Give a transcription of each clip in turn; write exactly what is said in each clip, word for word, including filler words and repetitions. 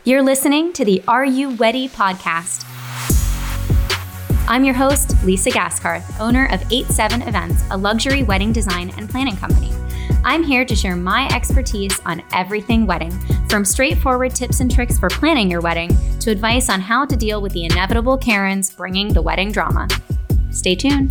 You're listening to the Are You Weddy podcast. I'm your host, Lisa Gaskarth, owner of eight seven Events, a luxury wedding design and planning company. I'm here to share my expertise on everything wedding, from straightforward tips and tricks for planning your wedding to advice on how to deal with the inevitable Karens bringing the wedding drama. Stay tuned.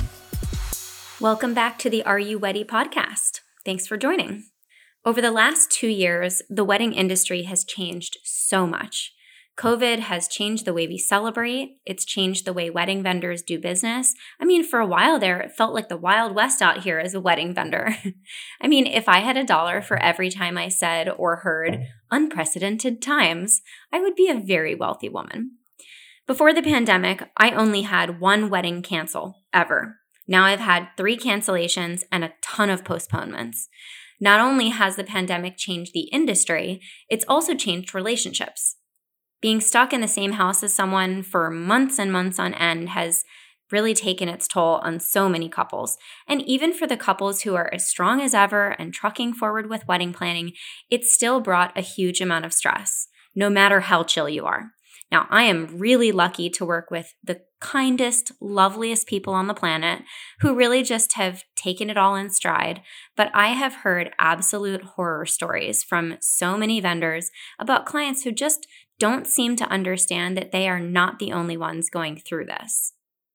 Welcome back to the Are You Weddy podcast. Thanks for joining. Over the last two years, the wedding industry has changed so much. COVID has changed the way we celebrate. It's changed the way wedding vendors do business. I mean, for a while there, it felt like the Wild West out here as a wedding vendor. I mean, if I had a dollar for every time I said or heard unprecedented times, I would be a very wealthy woman. Before the pandemic, I only had one wedding cancel ever. Now I've had three cancellations and a ton of postponements. Not only has the pandemic changed the industry, it's also changed relationships. Being stuck in the same house as someone for months and months on end has really taken its toll on so many couples. And even for the couples who are as strong as ever and trucking forward with wedding planning, it still brought a huge amount of stress, no matter how chill you are. Now, I am really lucky to work with the kindest, loveliest people on the planet who really just have taken it all in stride, but I have heard absolute horror stories from so many vendors about clients who just don't seem to understand that they are not the only ones going through this.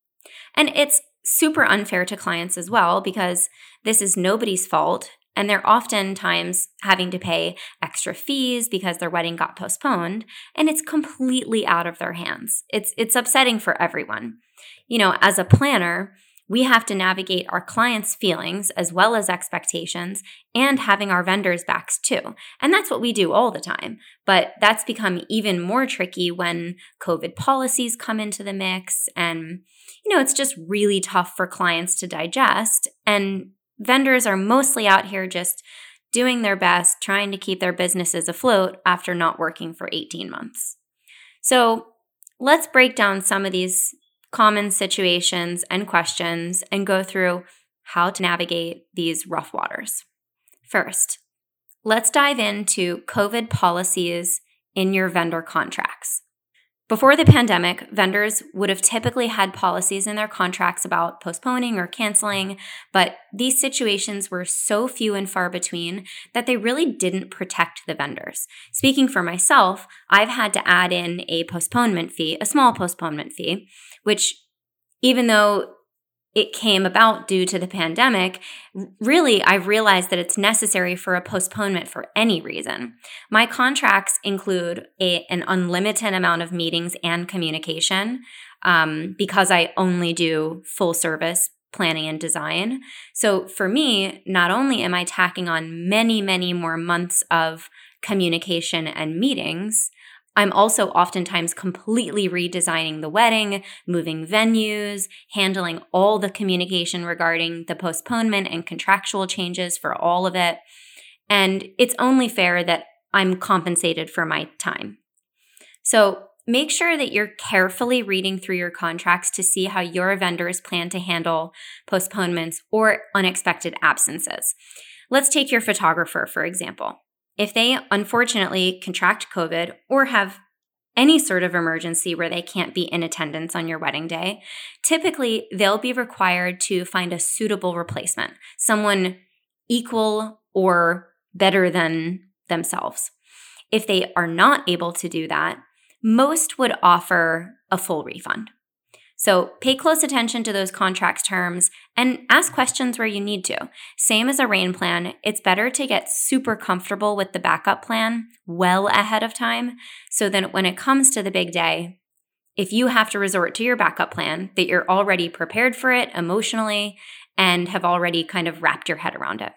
And it's super unfair to clients as well because this is nobody's fault. And they're oftentimes having to pay extra fees because their wedding got postponed, and it's completely out of their hands. It's it's upsetting for everyone. You know, as a planner, we have to navigate our clients' feelings as well as expectations and having our vendors' backs too. And that's what we do all the time. But that's become even more tricky when COVID policies come into the mix. And, you know, it's just really tough for clients to digest. And vendors are mostly out here just doing their best, trying to keep their businesses afloat after not working for eighteen months. So let's break down some of these common situations and questions and go through how to navigate these rough waters. First, let's dive into COVID policies in your vendor contracts. Before the pandemic, vendors would have typically had policies in their contracts about postponing or canceling, but these situations were so few and far between that they really didn't protect the vendors. Speaking for myself, I've had to add in a postponement fee, a small postponement fee, which even though it came about due to the pandemic, really, I've realized that it's necessary for a postponement for any reason. My contracts include a, an unlimited amount of meetings and communication um, because I only do full service planning and design. So for me, not only am I tacking on many, many more months of communication and meetings, I'm also oftentimes completely redesigning the wedding, moving venues, handling all the communication regarding the postponement and contractual changes for all of it. And it's only fair that I'm compensated for my time. So make sure that you're carefully reading through your contracts to see how your vendors plan to handle postponements or unexpected absences. Let's take your photographer, for example. If they unfortunately contract COVID or have any sort of emergency where they can't be in attendance on your wedding day, typically they'll be required to find a suitable replacement, someone equal or better than themselves. If they are not able to do that, most would offer a full refund. So pay close attention to those contracts terms and ask questions where you need to. Same as a rain plan, it's better to get super comfortable with the backup plan well ahead of time so that when it comes to the big day, if you have to resort to your backup plan, that you're already prepared for it emotionally and have already kind of wrapped your head around it.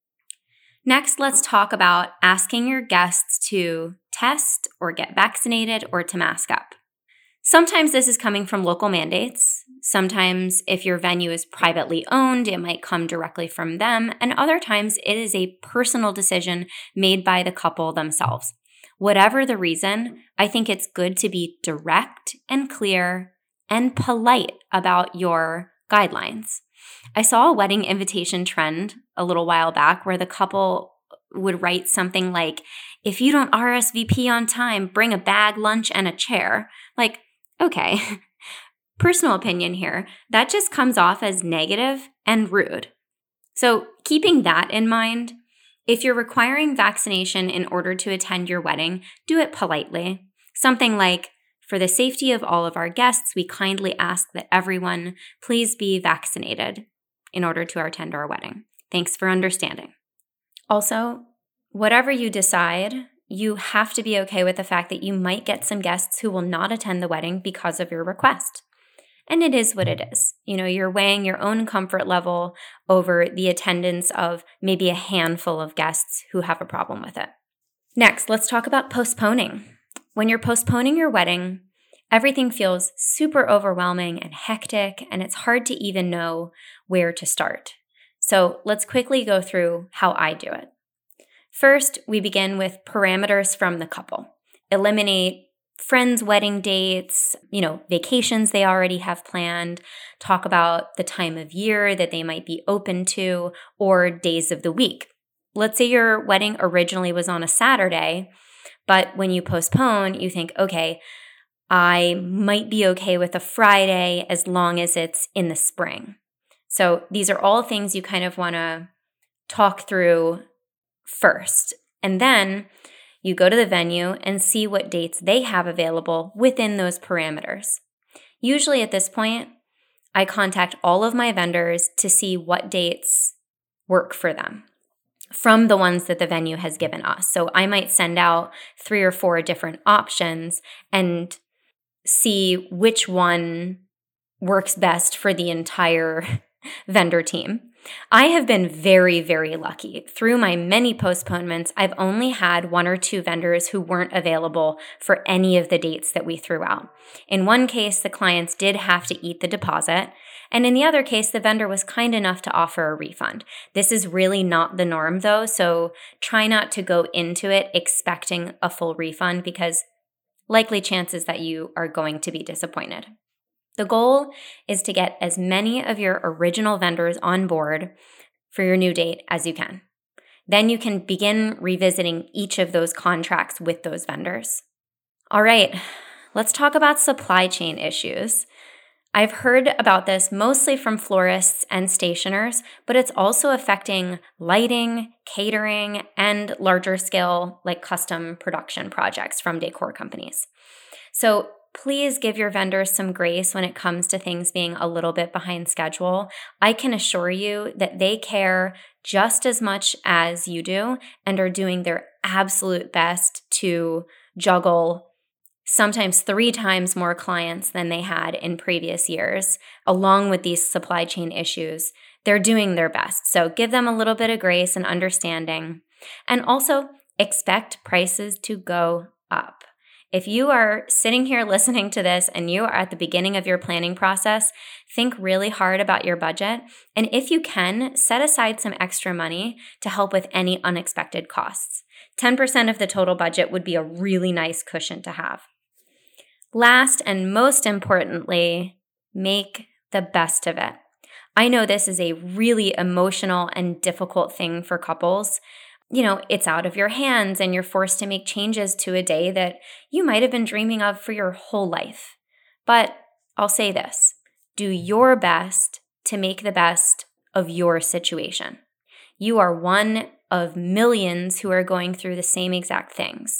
Next, let's talk about asking your guests to test or get vaccinated or to mask up. Sometimes this is coming from local mandates. Sometimes if your venue is privately owned, it might come directly from them. And other times it is a personal decision made by the couple themselves. Whatever the reason, I think it's good to be direct and clear and polite about your guidelines. I saw a wedding invitation trend a little while back where the couple would write something like, if you don't R S V P on time, bring a bag, lunch, and a chair. Like, okay, personal opinion here. That just comes off as negative and rude. So keeping that in mind, if you're requiring vaccination in order to attend your wedding, do it politely. Something like, for the safety of all of our guests, we kindly ask that everyone please be vaccinated in order to attend our wedding. Thanks for understanding. Also, whatever you decide, you have to be okay with the fact that you might get some guests who will not attend the wedding because of your request. And it is what it is. You know, you're weighing your own comfort level over the attendance of maybe a handful of guests who have a problem with it. Next, let's talk about postponing. When you're postponing your wedding, everything feels super overwhelming and hectic, and it's hard to even know where to start. So let's quickly go through how I do it. First, we begin with parameters from the couple. Eliminate friends' wedding dates, you know, vacations they already have planned. Talk about the time of year that they might be open to or days of the week. Let's say your wedding originally was on a Saturday, but when you postpone, you think, okay, I might be okay with a Friday as long as it's in the spring. So these are all things you kind of want to talk through first. And then you go to the venue and see what dates they have available within those parameters. Usually at this point, I contact all of my vendors to see what dates work for them from the ones that the venue has given us. So I might send out three or four different options and see which one works best for the entire vendor team. I have been very, very lucky. Through my many postponements, I've only had one or two vendors who weren't available for any of the dates that we threw out. In one case, the clients did have to eat the deposit, and in the other case, the vendor was kind enough to offer a refund. This is really not the norm, though, so try not to go into it expecting a full refund because likely chances that you are going to be disappointed. The goal is to get as many of your original vendors on board for your new date as you can. Then you can begin revisiting each of those contracts with those vendors. All right, let's talk about supply chain issues. I've heard about this mostly from florists and stationers, but it's also affecting lighting, catering, and larger scale like custom production projects from decor companies. So please give your vendors some grace when it comes to things being a little bit behind schedule. I can assure you that they care just as much as you do and are doing their absolute best to juggle sometimes three times more clients than they had in previous years, along with these supply chain issues. They're doing their best. So give them a little bit of grace and understanding. And also expect prices to go up. If you are sitting here listening to this and you are at the beginning of your planning process, think really hard about your budget. And if you can, set aside some extra money to help with any unexpected costs. ten percent of the total budget would be a really nice cushion to have. Last and most importantly, make the best of it. I know this is a really emotional and difficult thing for couples. You know, it's out of your hands and you're forced to make changes to a day that you might have been dreaming of for your whole life. But I'll say this, do your best to make the best of your situation. You are one of millions who are going through the same exact things.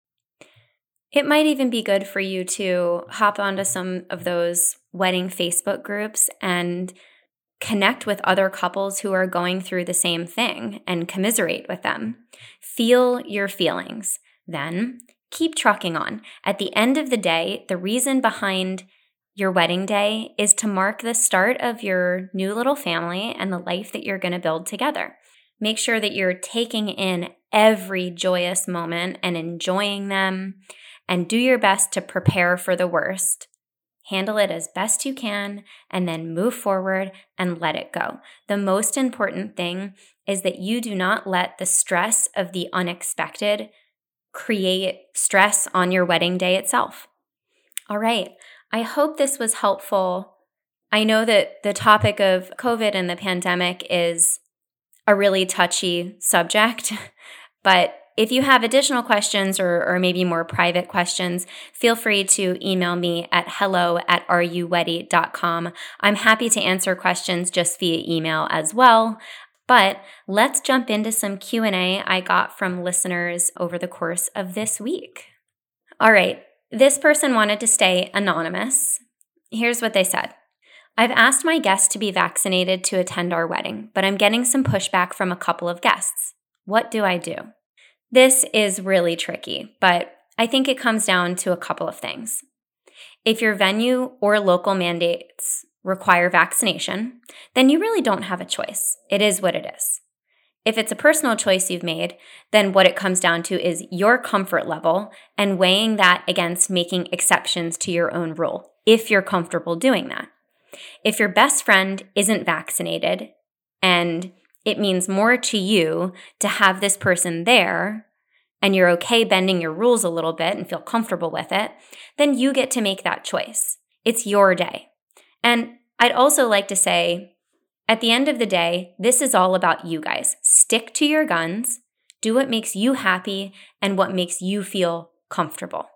It might even be good for you to hop onto some of those wedding Facebook groups and connect with other couples who are going through the same thing and commiserate with them. Feel your feelings. Then keep trucking on. At the end of the day, the reason behind your wedding day is to mark the start of your new little family and the life that you're going to build together. Make sure that you're taking in every joyous moment and enjoying them, and do your best to prepare for the worst. Handle it as best you can, and then move forward and let it go. The most important thing is that you do not let the stress of the unexpected create stress on your wedding day itself. All right, I hope this was helpful. I know that the topic of COVID and the pandemic is a really touchy subject, but if you have additional questions or, or maybe more private questions, feel free to email me at hello at are you weddy dot com. I'm happy to answer questions just via email as well. But let's jump into some Q and A I got from listeners over the course of this week. All right, this person wanted to stay anonymous. Here's what they said. I've asked my guests to be vaccinated to attend our wedding, but I'm getting some pushback from a couple of guests. What do I do? This is really tricky, but I think it comes down to a couple of things. If your venue or local mandates require vaccination, then you really don't have a choice. It is what it is. If it's a personal choice you've made, then what it comes down to is your comfort level and weighing that against making exceptions to your own rule, if you're comfortable doing that. If your best friend isn't vaccinated and it means more to you to have this person there, and you're okay bending your rules a little bit and feel comfortable with it, then you get to make that choice. It's your day. And I'd also like to say, at the end of the day, this is all about you guys. Stick to your guns, do what makes you happy and what makes you feel comfortable.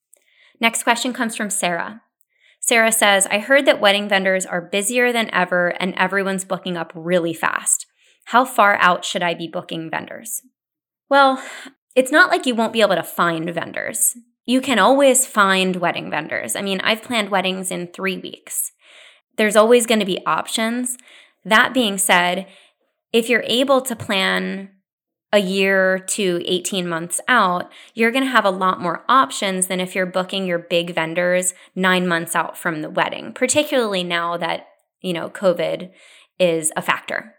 Next question comes from Sarah. Sarah says, I heard that wedding vendors are busier than ever and everyone's booking up really fast. How far out should I be booking vendors? Well, it's not like you won't be able to find vendors. You can always find wedding vendors. I mean, I've planned weddings in three weeks. There's always going to be options. That being said, if you're able to plan a year to eighteen months out, you're going to have a lot more options than if you're booking your big vendors nine months out from the wedding, particularly now that, you know, COVID is a factor.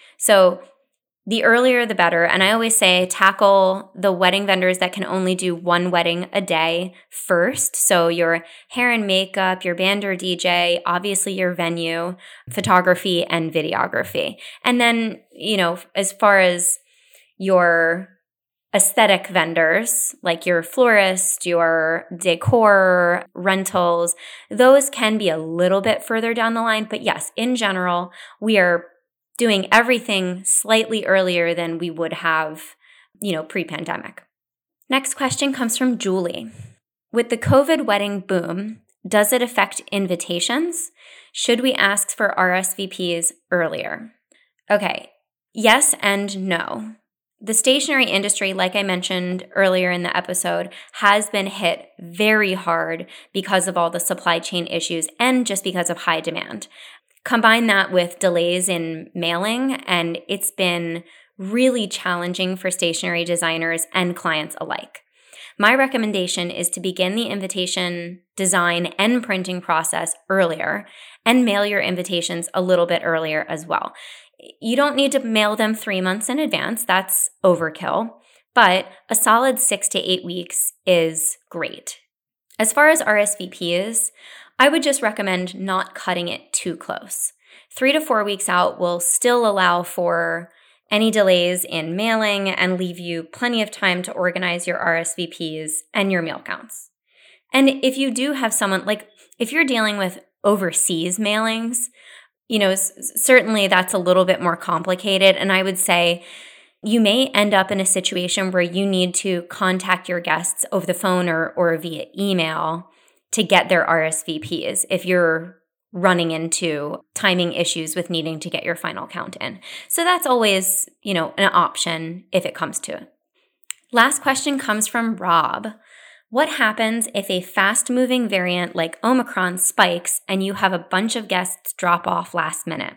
So the earlier the better. And I always say tackle the wedding vendors that can only do one wedding a day first. So your hair and makeup, your band or D J, obviously your venue, photography, and videography. And then, you know, as far as your aesthetic vendors, like your florist, your decor, rentals, those can be a little bit further down the line. But yes, in general, we are doing everything slightly earlier than we would have, you know, pre-pandemic. Next question comes from Julie. With the COVID wedding boom, does it affect invitations? Should we ask for R S V Ps earlier? Okay, yes and no. The stationery industry, like I mentioned earlier in the episode, has been hit very hard because of all the supply chain issues and just because of high demand. Combine that with delays in mailing, and it's been really challenging for stationery designers and clients alike. My recommendation is to begin the invitation design and printing process earlier and mail your invitations a little bit earlier as well. You don't need to mail them three months in advance. That's overkill. But a solid six to eight weeks is great. As far as R S V Ps, I would just recommend not cutting it too close. Three to four weeks out will still allow for any delays in mailing and leave you plenty of time to organize your R S V Ps and your mail counts. And if you do have someone, like if you're dealing with overseas mailings, you know, s- certainly that's a little bit more complicated. And I would say you may end up in a situation where you need to contact your guests over the phone or, or via email to get their R S V Ps if you're running into timing issues with needing to get your final count in. So that's always, you know, an option if it comes to it. Last question comes from Rob. What happens if a fast-moving variant like Omicron spikes and you have a bunch of guests drop off last minute?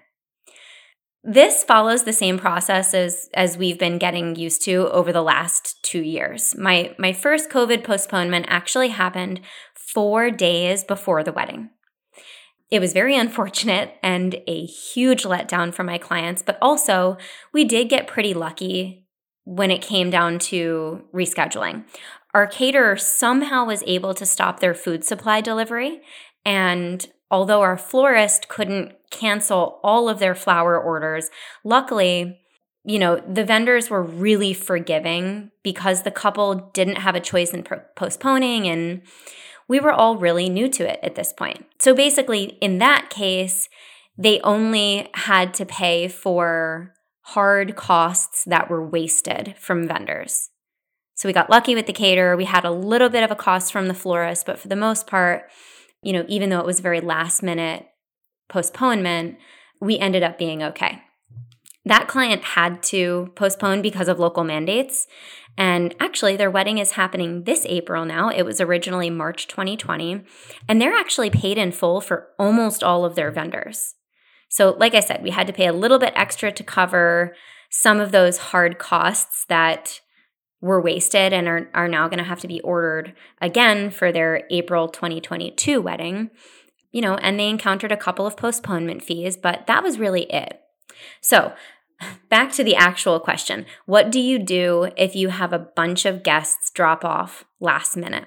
This follows the same process as, as we've been getting used to over the last two years. My, my first COVID postponement actually happened four days before the wedding. It was very unfortunate and a huge letdown for my clients, but also we did get pretty lucky when it came down to rescheduling. Our caterer somehow was able to stop their food supply delivery, and although our florist couldn't cancel all of their flower orders, luckily, you know, the vendors were really forgiving because the couple didn't have a choice in pro- postponing, and we were all really new to it at this point. So basically, in that case, they only had to pay for hard costs that were wasted from vendors. So we got lucky with the caterer. We had a little bit of a cost from the florist, but for the most part, you know, even though it was very last minute postponement, we ended up being okay. That client had to postpone because of local mandates. And actually, their wedding is happening this April now. It was originally March twenty twenty. And they're actually paid in full for almost all of their vendors. So like I said, we had to pay a little bit extra to cover some of those hard costs that were wasted and are, are now going to have to be ordered again for their April twenty twenty-two wedding. You know, and they encountered a couple of postponement fees, but that was really it. So back to the actual question. What do you do if you have a bunch of guests drop off last minute?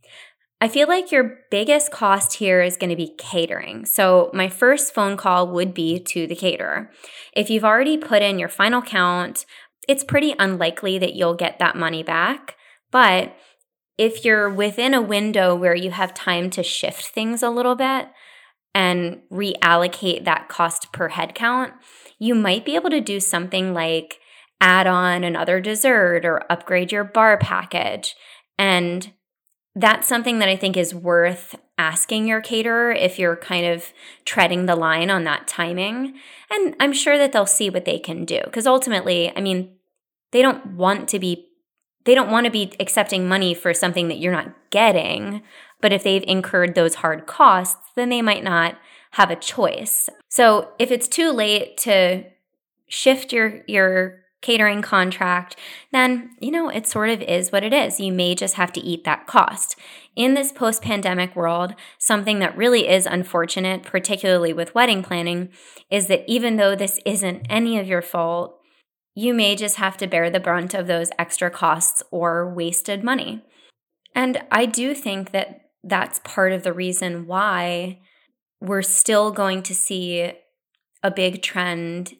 I feel like your biggest cost here is going to be catering. So my first phone call would be to the caterer. If you've already put in your final count, it's pretty unlikely that you'll get that money back. But if you're within a window where you have time to shift things a little bit and reallocate that cost per head count, you might be able to do something like add on another dessert or upgrade your bar package. And that's something that I think is worth asking your caterer if you're kind of treading the line on that timing. And I'm sure that they'll see what they can do, because ultimately, I mean, they don't want to be They don't want to be accepting money for something that you're not getting, but if they've incurred those hard costs, then they might not have a choice. So if it's too late to shift your, your catering contract, then, you know, it sort of is what it is. You may just have to eat that cost. In this post-pandemic world, something that really is unfortunate, particularly with wedding planning, is that even though this isn't any of your fault, you may just have to bear the brunt of those extra costs or wasted money. And I do think that that's part of the reason why we're still going to see a big trend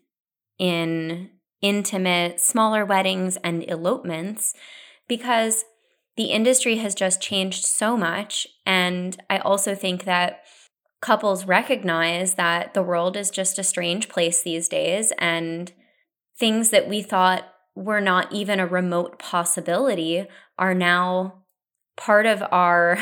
in intimate, smaller weddings and elopements, because the industry has just changed so much. And I also think that couples recognize that the world is just a strange place these days, and things that we thought were not even a remote possibility are now part of our,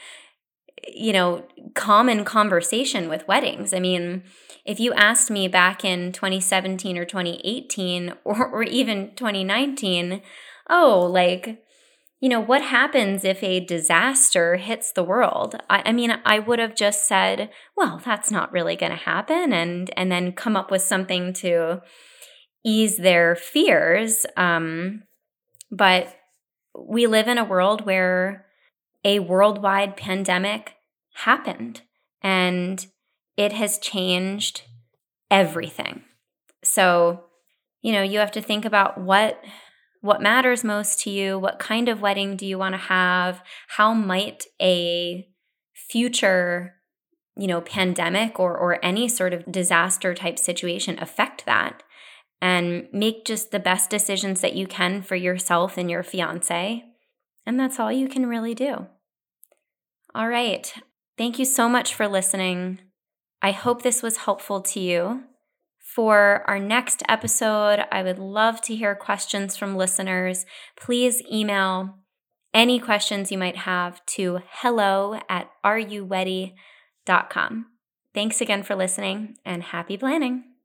you know, common conversation with weddings. I mean, if you asked me back in twenty seventeen or twenty eighteen or, or even twenty nineteen, oh, like, you know, what happens if a disaster hits the world? I, I mean, I would have just said, well, that's not really going to happen, and and then come up with something to ease their fears. Um, but we live in a world where a worldwide pandemic happened, and it has changed everything. So, you know, you have to think about what what matters most to you. What kind of wedding do you want to have? How might a future, you know, pandemic or or any sort of disaster type situation affect that? And make just the best decisions that you can for yourself and your fiance. And that's all you can really do. All right. Thank you so much for listening. I hope this was helpful to you. For our next episode, I would love to hear questions from listeners. Please email any questions you might have to hello at are you weddy dot com. Thanks again for listening, and happy planning.